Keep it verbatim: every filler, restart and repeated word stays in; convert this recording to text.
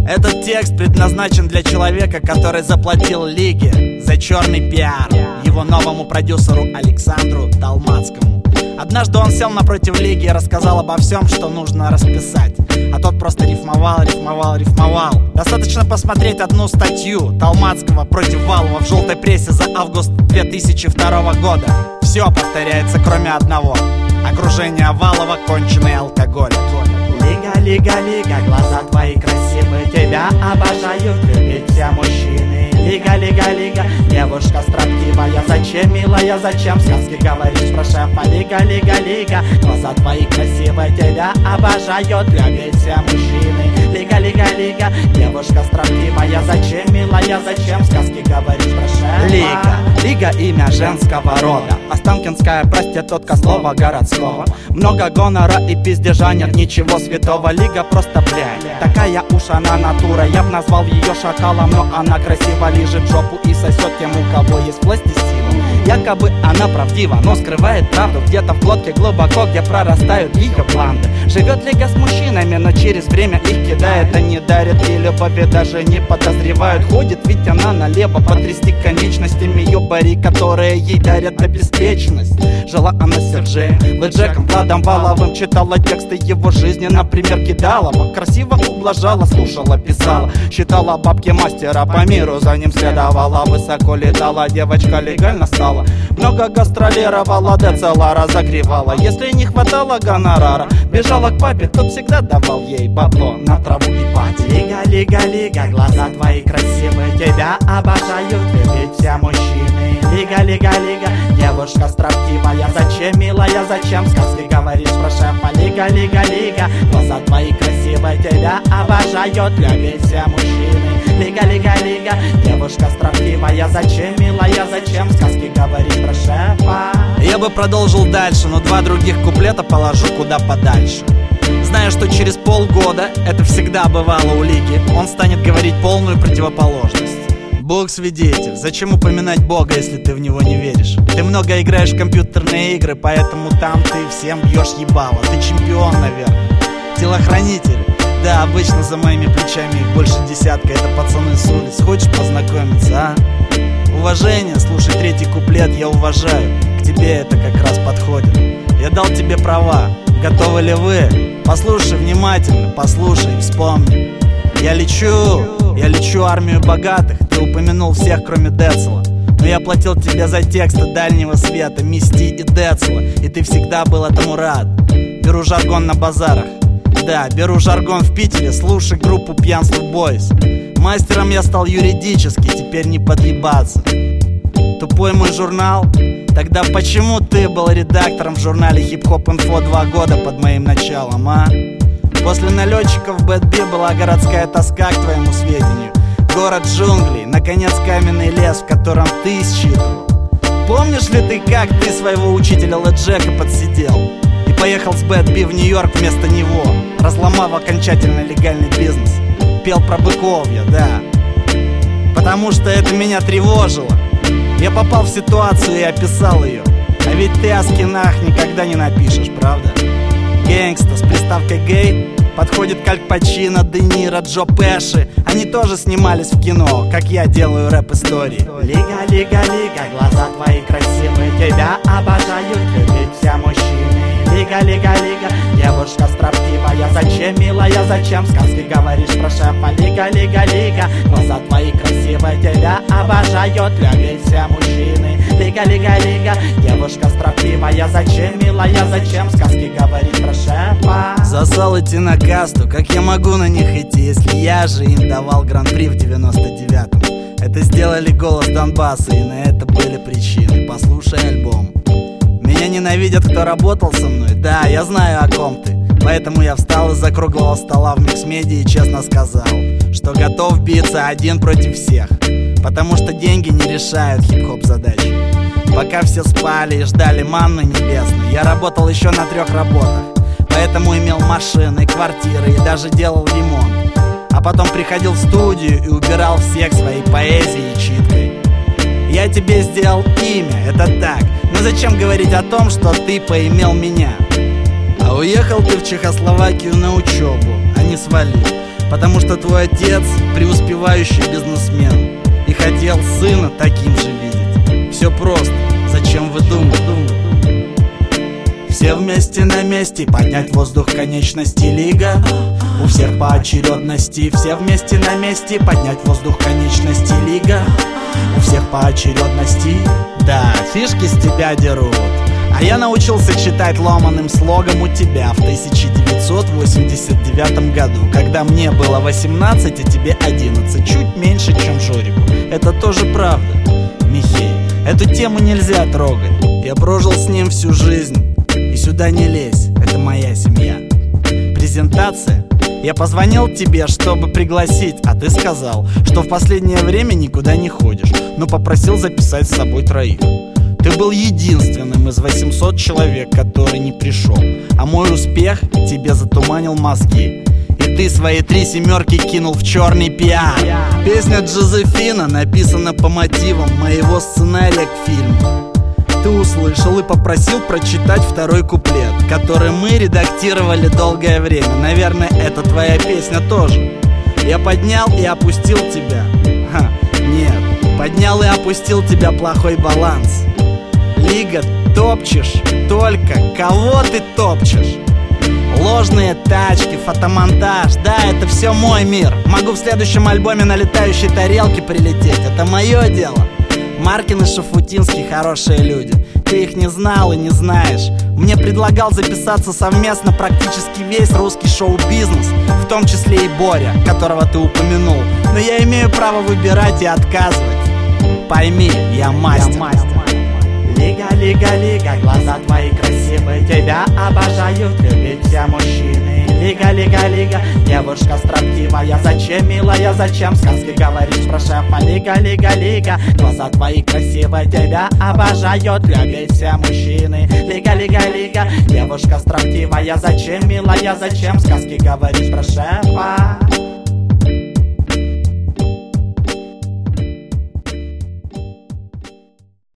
Этот текст предназначен для человека, который заплатил Лиге за черный пиар его новому продюсеру Александру Толмацкому. Однажды он сел напротив Лиги и рассказал обо всем, что нужно расписать. А тот просто рифмовал, рифмовал, рифмовал. Достаточно посмотреть одну статью Толмацкого против Валова в желтой прессе за август две тысячи второго года. Все повторяется, кроме одного: окружение Валова — конченый алкоголик. Лига, лига, лига, глаза твои красивые, тебя обожают, любят все мужчины. Лига, лига, лига, девушка строптивая, зачем, милая, зачем сказки говоришь про шефа? Лига, лига, лига, глаза твои красивые, тебя обожают, любят все мужчины. Лига, лига, лига, девушка строптивая, зачем, милая, зачем сказки говоришь про шефа? Лига, лига — имя женского рода, останкинская проститутка слова городского. Много гонора и пиздежа, нет ничего святого. Лига просто блядь, такая уж она натура. Я б назвал ее шакалом, но она красиво лижет жопу и сосет тем, у кого есть власть и сила. Якобы она правдива, но скрывает правду где-то в глотке глубоко, где прорастают ее планды. Живет Лига с мужчинами, но через время их кидает. Они дарят ей любовь и даже не подозревают. Ходит ведь она налево потрясти конечностями ёбари, которые ей дарят обеспеченность. Жила она с Сержеем, Джеком, Владом Валовым, читала тексты его жизни, например, кидала. Красиво ублажала, слушала, писала, считала бабки мастера по миру, за ним следовала, высоко летала, девочка легально стала. Много гастролировала, децела разогревала. Если не хватало гонорара, бежала к папе, тот всегда давал ей бабло на траву и пати. Лига, лига, лига, глаза твои красивые, тебя обожают, любят все мужчины. Лига, лига, лига, девушка строптивая, зачем, милая, зачем сказки говоришь про шефа? Лига, лига, лига, глаза твои красивые, тебя обожают, любят все мужчины. Лига, лига, лига, девушка строптивая, зачем, милая, зачем сказки говоришь про шефа? Я бы продолжил дальше, но два других куплета положу куда подальше. Зная, что через полгода, это всегда бывало у Лиги, он станет говорить полную противоположность. Бог свидетель, зачем упоминать Бога, если ты в него не веришь? Ты много играешь в компьютерные игры, поэтому там ты всем бьешь ебало. Ты чемпион, наверное. Телохранитель. Да, обычно за моими плечами их больше десятка. Это пацаны с улиц. Хочешь познакомиться, а? Уважение, слушай третий куплет, я уважаю. К тебе это как раз подходит. Я дал тебе права. Готовы ли вы? Послушай внимательно, послушай и вспомни. Я лечу, я лечу армию богатых. Ты упомянул всех, кроме Децела. Но я платил тебе за тексты Дальнего Света, Мисти и Децела, и ты всегда был этому рад. Беру жаргон на базарах. Да, беру жаргон в Питере, слушай группу Пьянство Бойс. Мастером я стал юридически, теперь не подъебаться. Тупой мой журнал? Тогда почему ты был редактором в журнале Хип-Хоп Инфо два года под моим началом, а? После налетчиков Бэд Би была городская тоска, к твоему сведению. Город джунглей, наконец каменный лес, в котором ты считывал. Помнишь ли ты, как ты своего учителя Лэ Джека подсидел и поехал с Бэд Би в Нью-Йорк вместо него, разломав окончательно легальный бизнес? Пел про быковья, да, потому что это меня тревожило. Я попал в ситуацию и описал ее. А ведь ты о скинах никогда не напишешь, правда? Гэнгста с приставкой гей подходит к Аль Пачино, Де Ниро, Джо Пеши. Они тоже снимались в кино, как я делаю рэп-истории. Лига, лига, лига, глаза твои красивые, тебя обожают, любят все мужчины. Лига, лига, лига, девушка строптивая, зачем, милая, зачем сказки говоришь про шефа? Лига, лига, лига, глаза твои красивые, тебя обожают, любят все мужчины. Лига, лига, лига, девушка строптивая, зачем, милая, зачем сказки говоришь про шефа? Засал идти на касту, как я могу на них идти, если я же им давал гран-при в девяносто девятом. Это сделали Голос Донбасса, и на это были причины. Послушай альбом. Меня ненавидят, кто работал со мной. Да, я знаю, о ком ты. Поэтому я встал из-за круглого стола в Микс-медиа и честно сказал, что готов биться один против всех. Потому что деньги не решают хип-хоп задачи. Пока все спали и ждали манны небесной, я работал еще на трех работах. Поэтому имел машины, квартиры и даже делал ремонт. А потом приходил в студию и убирал всех своей поэзией и читкой. Я тебе сделал имя, это так. Но зачем говорить о том, что ты поимел меня? А уехал ты в Чехословакию на учебу, а не свалил. Потому что твой отец преуспевающий бизнесмен и хотел сына таким же видеть. Все просто, зачем вы думаете? Все вместе на месте, поднять воздух конечности лига. У всех по очередности. Все вместе на месте, поднять воздух конечности лига. У всех по очередности. Да, фишки с тебя дерут. А я научился читать ломаным слогом у тебя в тысяча девятьсот восемьдесят девятом году, когда мне было восемнадцать, а тебе одиннадцать. Чуть меньше, чем Жорику. Это тоже правда, Михей. Эту тему нельзя трогать. Я прожил с ним всю жизнь. И сюда не лезь, это моя семья. Презентация. Я позвонил тебе, чтобы пригласить, а ты сказал, что в последнее время никуда не ходишь, но попросил записать с собой троих. Ты был единственным из восьмисот человек, который не пришел, а мой успех тебе затуманил мозги. И ты свои три семерки кинул в черный пиар. Песня Джозефина написана по мотивам моего сценария к фильму. Ты услышал и попросил прочитать второй куплет, который мы редактировали долгое время. Наверное, это твоя песня тоже. Я поднял и опустил тебя. Ха, нет, поднял и опустил тебя плохой баланс. Лига, топчешь, только кого ты топчешь? Ложные тачки, фотомонтаж, да, это все мой мир. Могу в следующем альбоме на летающей тарелке прилететь, это мое дело. Маркин и Шафутинский хорошие люди. Ты их не знал и не знаешь. Мне предлагал записаться совместно практически весь русский шоу-бизнес, в том числе и Боря, которого ты упомянул. Но я имею право выбирать и отказывать. Пойми, я мастер, я мастер. Лига, лига, лига, глаза твои красивые, тебя обожают, любят все мужчины. Лига, лига, лига, девушка строптивая, зачем, милая, зачем сказки говоришь про шефа? Лига, лига, лига, глаза твои красивые, тебя обожают, любят все мужчины. Лига, лига, лига, девушка строптивая, зачем, милая, зачем сказки говоришь про шефа?